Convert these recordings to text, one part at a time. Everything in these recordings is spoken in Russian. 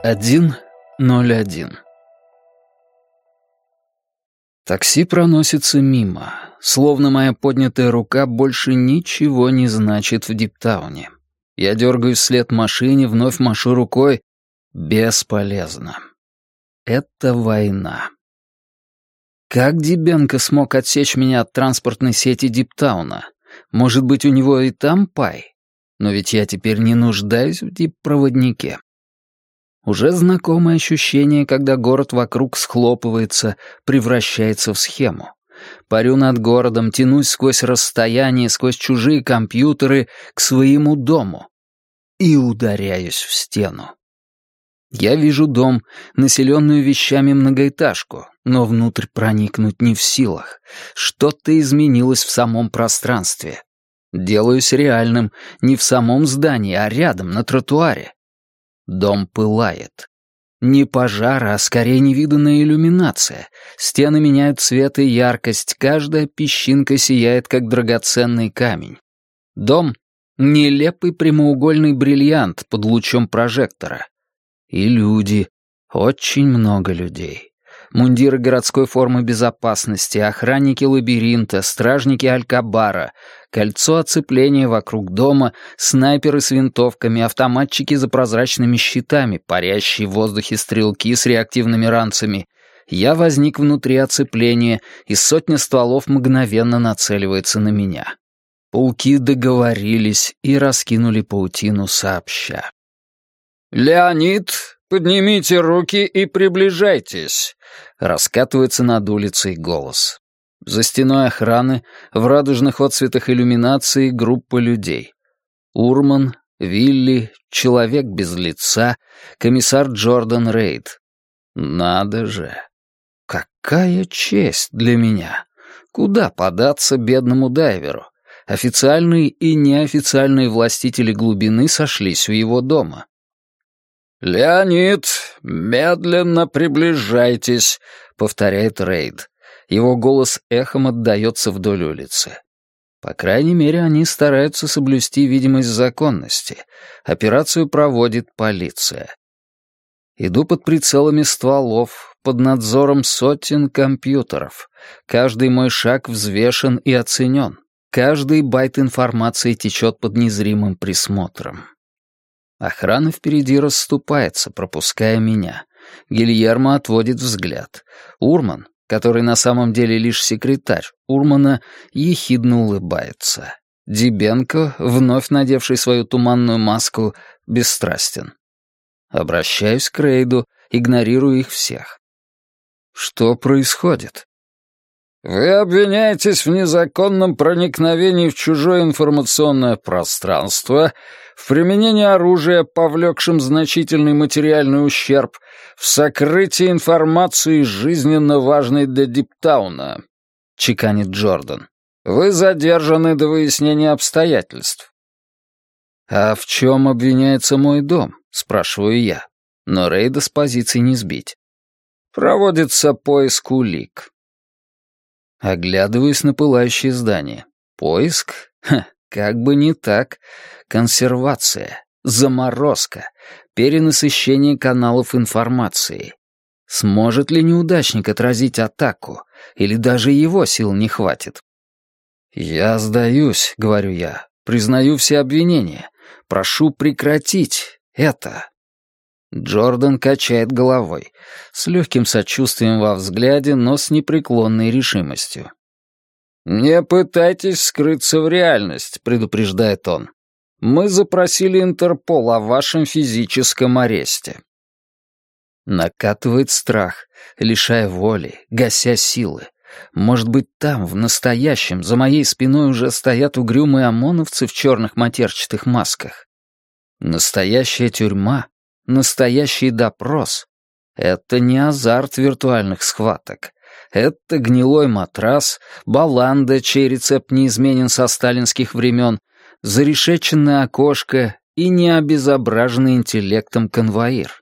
1:01. Такси проносится мимо, словно моя поднятая рука больше ничего не значит в Диптауне. Я дергаюсь вслед машине, вновь машу рукой. Бесполезно. Это война. Как Дибенко смог отсечь меня от транспортной сети Диптауна? Может быть, у него и там пай? Но ведь я теперь не нуждаюсь в диппроводнике. Уже знакомое ощущение, когда город вокруг схлопывается, превращается в схему. Парю над городом, тянусь сквозь расстояние, сквозь чужие компьютеры к своему дому. И ударяюсь в стену. Я вижу дом, населенную вещами многоэтажку, но внутрь проникнуть не в силах. Что-то изменилось в самом пространстве. Делаюсь реальным не в самом здании, а рядом, на тротуаре. Дом пылает. Не пожар, а скорее невиданная иллюминация. Стены меняют цвет и яркость, каждая песчинка сияет, как драгоценный камень. Дом — нелепый прямоугольный бриллиант под лучом прожектора. И люди. Очень много людей. Мундиры городской формы безопасности, охранники лабиринта, стражники Алькабара, кольцо оцепления вокруг дома, снайперы с винтовками, автоматчики за прозрачными щитами, парящие в воздухе стрелки с реактивными ранцами. Я возник внутри оцепления, и сотня стволов мгновенно нацеливается на меня. Пауки договорились и раскинули паутину сообща. «Леонид, поднимите руки и приближайтесь», — раскатывается над улицей голос. За стеной охраны, в радужных отцветах иллюминации, группа людей. Урман, Вилли, человек без лица, комиссар Джордан Рейд. Надо же. Какая честь для меня. Куда податься бедному дайверу? Официальные и неофициальные властители глубины сошлись у его дома. «Леонид, медленно приближайтесь», — повторяет Рейд. Его голос эхом отдаётся вдоль улицы. По крайней мере, они стараются соблюсти видимость законности. Операцию проводит полиция. Иду под прицелами стволов, под надзором сотен компьютеров. Каждый мой шаг взвешен и оценен. Каждый байт информации течет под незримым присмотром. Охрана впереди расступается, пропуская меня. Гильермо отводит взгляд. Урман, который на самом деле лишь секретарь Урмана, ехидно улыбается. Дибенко, вновь надевший свою туманную маску, бесстрастен. Обращаюсь к Рейду, игнорирую их всех. Что происходит? «Вы обвиняетесь в незаконном проникновении в чужое информационное пространство, в применении оружия, повлекшем значительный материальный ущерб, в сокрытии информации жизненно важной для Диптауна», — чеканит Джордан. «Вы задержаны до выяснения обстоятельств». «А в чем обвиняется мой дом?» — спрашиваю я. Но Рейда с позиции не сбить. «Проводится поиск улик». Оглядываюсь на пылающее здание. Поиск? Как бы не так. Консервация, заморозка, перенасыщение каналов информации. Сможет ли неудачник отразить атаку? Или даже его сил не хватит? «Я сдаюсь», — говорю я, — «признаю все обвинения. Прошу прекратить это». Джордан качает головой, с легким сочувствием во взгляде, но с непреклонной решимостью. «Не пытайтесь скрыться в реальность», — предупреждает он. «Мы запросили Интерпол о вашем физическом аресте». Накатывает страх, лишая воли, гася силы. Может быть, там, в настоящем, за моей спиной уже стоят угрюмые ОМОНовцы в черных матерчатых масках. Настоящая тюрьма, настоящий допрос — это не азарт виртуальных схваток. Это гнилой матрас, баланда, чей рецепт неизменен со сталинских времен, зарешеченное окошко и необезображенный интеллектом конвоир.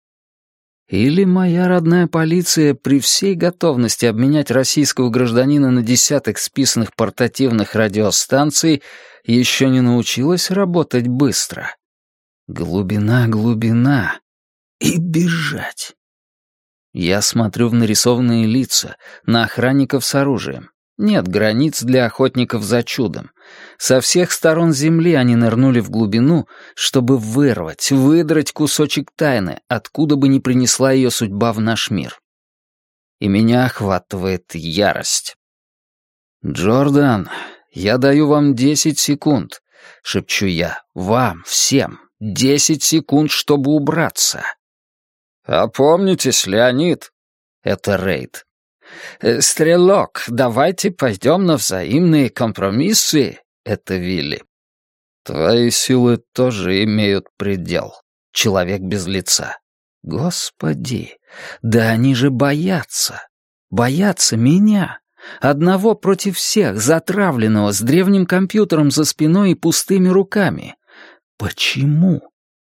Или моя родная полиция при всей готовности обменять российского гражданина на десяток списанных портативных радиостанций еще не научилась работать быстро. Глубина, глубина. и бежать. Я смотрю в нарисованные лица, на охранников с оружием. Нет границ для охотников за чудом. Со всех сторон земли они нырнули в глубину, чтобы выдрать кусочек тайны, откуда бы ни принесла ее судьба в наш мир. И меня охватывает ярость. «Джордан, я даю вам 10 секунд», — шепчу я, — «вам, всем, 10 секунд, чтобы убраться». «Опомнитесь, Леонид». Это Рейд. «Стрелок, давайте пойдем на взаимные компромиссы», — это Вилли. «Твои силы тоже имеют предел, человек без лица». Господи, да они же боятся. Боятся меня. Одного против всех, затравленного, с древним компьютером за спиной и пустыми руками. Почему?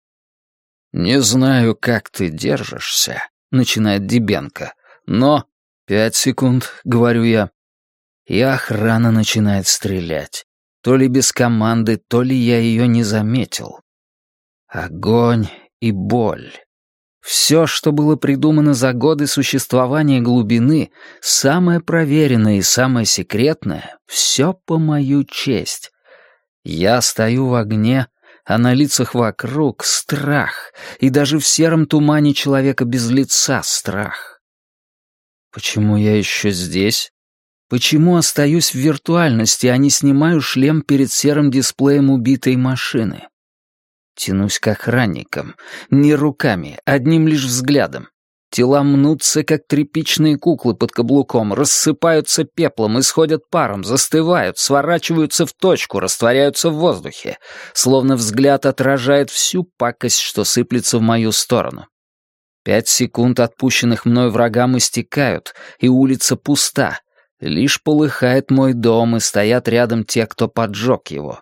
«Не знаю, как ты держишься», — начинает Дибенко, — «но...» 5 секунд, — говорю я. И охрана начинает стрелять. То ли без команды, то ли я ее не заметил. Огонь и боль. Все, что было придумано за годы существования глубины, самое проверенное и самое секретное, все по мою честь. Я стою в огне, а на лицах вокруг страх, и даже в сером тумане человека без лица страх. Почему я еще здесь? Почему остаюсь в виртуальности, а не снимаю шлем перед серым дисплеем убитой машины? Тянусь к охранникам. Не руками, одним лишь взглядом. Тела мнутся, как тряпичные куклы под каблуком, рассыпаются пеплом, исходят паром, застывают, сворачиваются в точку, растворяются в воздухе, словно взгляд отражает всю пакость, что сыплется в мою сторону. 5 секунд, отпущенных мной врагам, истекают, и улица пуста. Лишь полыхает мой дом, и стоят рядом те, кто поджег его.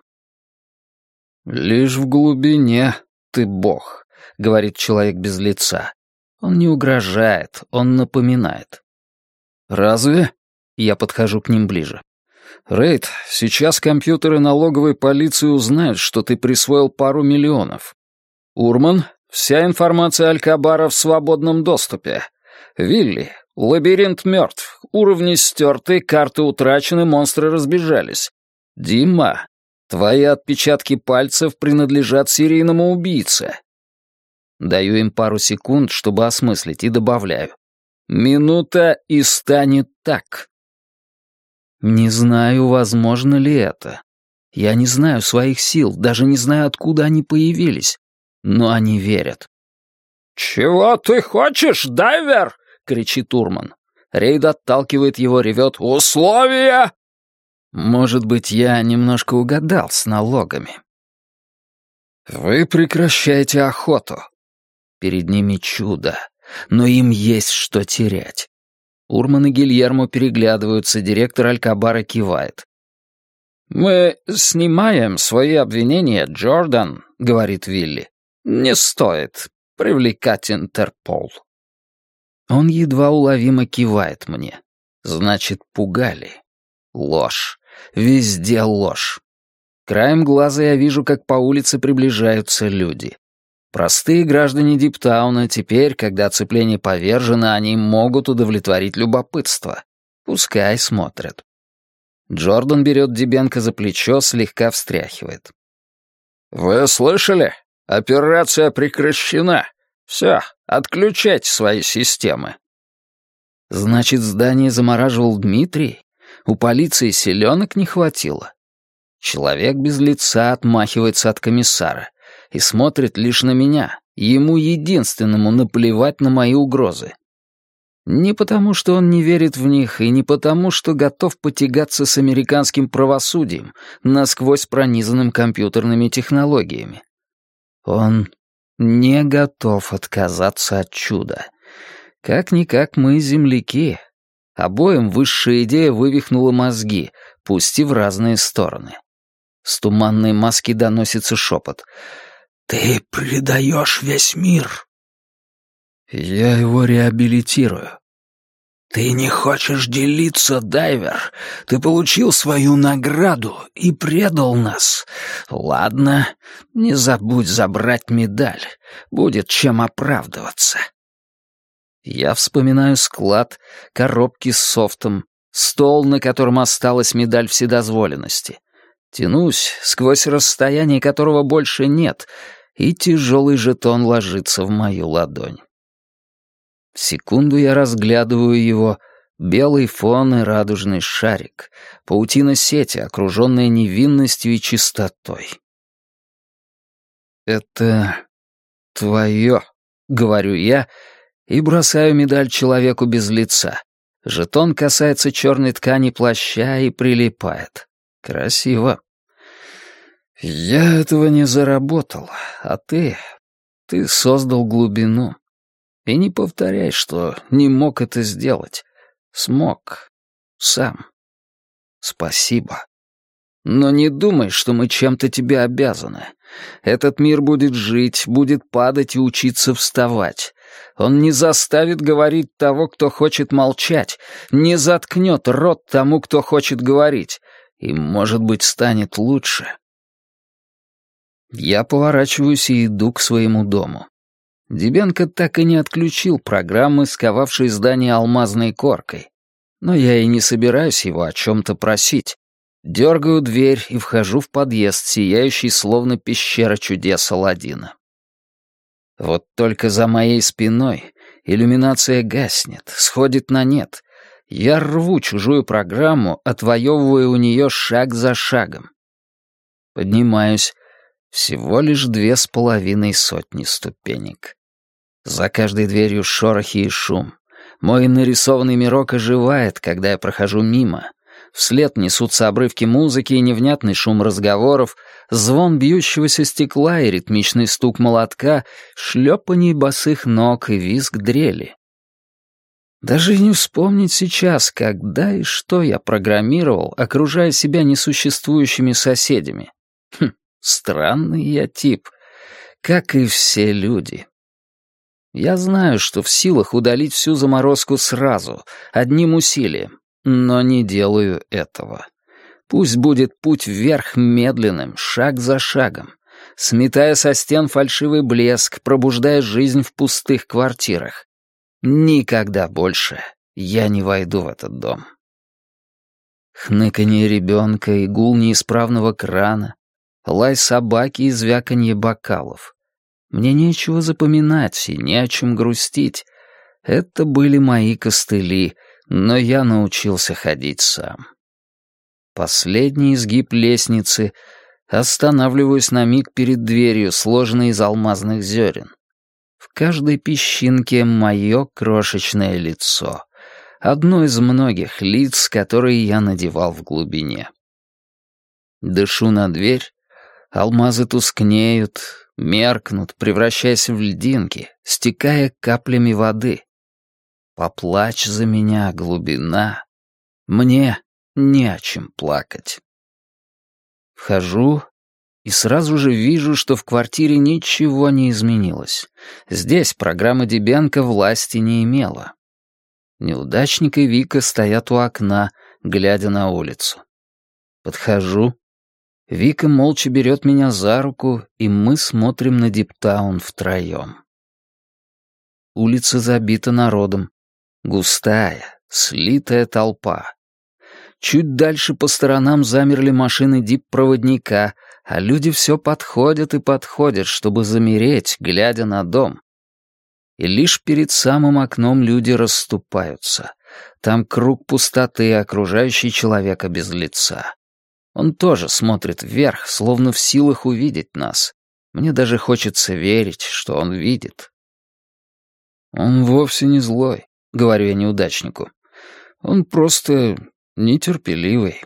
«Лишь в глубине ты бог», — говорит человек без лица. Он не угрожает, он напоминает. «Разве?» — я подхожу к ним ближе. «Рейд, сейчас компьютеры налоговой полиции узнают, что ты присвоил пару миллионов. Урман, вся информация Алькабара в свободном доступе. Вилли, лабиринт мертв, уровни стерты, карты утрачены, монстры разбежались. Дима, твои отпечатки пальцев принадлежат серийному убийце». Даю им пару секунд, чтобы осмыслить, и добавляю. «Минута, и станет так». Не знаю, возможно ли это. Я не знаю своих сил, даже не знаю, откуда они появились. Но они верят. «Чего ты хочешь, дайвер?» — кричит Урман. Рейд отталкивает его, ревет «Условия!» Может быть, я немножко угадал с налогами. «Вы прекращаете охоту». Перед ними чудо, но им есть что терять. Урман и Гильермо переглядываются, директор Алькабара кивает. «Мы снимаем свои обвинения, Джордан», — говорит Вилли. «Не стоит привлекать Интерпол». Он едва уловимо кивает мне. Значит, пугали. Ложь. Везде ложь. Краем глаза я вижу, как по улице приближаются люди. Простые граждане Диптауна теперь, когда оцепление повержено, они могут удовлетворить любопытство. Пускай смотрят. Джордан берет Дибенко за плечо, слегка встряхивает. «Вы слышали? Операция прекращена. Все, отключайте свои системы». Значит, здание замораживал Дмитрий? У полиции селенок не хватило? Человек без лица отмахивается от комиссара и смотрит лишь на меня. Ему единственному наплевать на мои угрозы. Не потому, что он не верит в них, и не потому, что готов потягаться с американским правосудием, насквозь пронизанным компьютерными технологиями. Он не готов отказаться от чуда. Как-никак мы земляки. Обоим высшая идея вывихнула мозги, пусть и в разные стороны. С туманной маски доносится шепот. «Ты предаешь весь мир». «Я его реабилитирую». «Ты не хочешь делиться, дайвер? Ты получил свою награду и предал нас. Ладно, не забудь забрать медаль. Будет чем оправдываться». Я вспоминаю склад, коробки с софтом, стол, на котором осталась медаль вседозволенности. Тянусь, сквозь расстояние которого больше нет, и тяжелый жетон ложится в мою ладонь. Секунду я разглядываю его, белый фон и радужный шарик, паутина сети, окруженная невинностью и чистотой. «Это твое», — говорю я, и бросаю медаль человеку без лица. Жетон касается черной ткани плаща и прилипает. Красиво. «Я этого не заработал, а ты создал глубину. И не повторяй, что не мог это сделать. Смог. Сам. Спасибо. Но не думай, что мы чем-то тебе обязаны. Этот мир будет жить, будет падать и учиться вставать. Он не заставит говорить того, кто хочет молчать, не заткнет рот тому, кто хочет говорить, и, может быть, станет лучше». Я поворачиваюсь и иду к своему дому. Дебенко так и не отключил программы, сковавшие здание алмазной коркой. Но я и не собираюсь его о чем-то просить. Дергаю дверь и вхожу в подъезд, сияющий словно пещера чудес Аладдина. Вот только за моей спиной иллюминация гаснет, сходит на нет. Я рву чужую программу, отвоевывая у нее шаг за шагом. Поднимаюсь. Всего лишь 2,5 сотни ступенек. За каждой дверью шорохи и шум. Мой нарисованный мирок оживает, когда я прохожу мимо. Вслед несутся обрывки музыки и невнятный шум разговоров, звон бьющегося стекла и ритмичный стук молотка, шлепанье босых ног и визг дрели. Даже не вспомнить сейчас, когда и что я программировал, окружая себя несуществующими соседями. Странный я тип, как и все люди. Я знаю, что в силах удалить всю заморозку сразу, одним усилием, но не делаю этого. Пусть будет путь вверх медленным, шаг за шагом, сметая со стен фальшивый блеск, пробуждая жизнь в пустых квартирах. Никогда больше я не войду в этот дом. Хныканье ребенка и гул неисправного крана, лай собаки и звяканье бокалов. Мне нечего запоминать и не о чем грустить. Это были мои костыли, но я научился ходить сам. Последний изгиб лестницы. Останавливаюсь на миг перед дверью, сложенной из алмазных зерен. В каждой песчинке мое крошечное лицо. Одно из многих лиц, которые я надевал в глубине. Дышу на дверь. Алмазы тускнеют, меркнут, превращаясь в льдинки, стекая каплями воды. Поплачь за меня, глубина. Мне не о чем плакать. Вхожу и сразу же вижу, что в квартире ничего не изменилось. Здесь программа Дебенко власти не имела. Неудачник и Вика стоят у окна, глядя на улицу. Подхожу. Вика молча берет меня за руку, и мы смотрим на Диптаун втроем. Улица забита народом. Густая, слитая толпа. Чуть дальше по сторонам замерли машины дип-проводника, а люди все подходят и подходят, чтобы замереть, глядя на дом. И лишь перед самым окном люди расступаются. Там круг пустоты, окружающий человека без лица. Он тоже смотрит вверх, словно в силах увидеть нас. Мне даже хочется верить, что он видит. «Он вовсе не злой», — говорю я неудачнику. «Он просто нетерпеливый».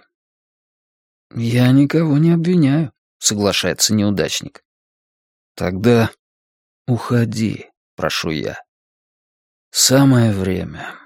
«Я никого не обвиняю», — соглашается неудачник. «Тогда уходи», — прошу я. «Самое время».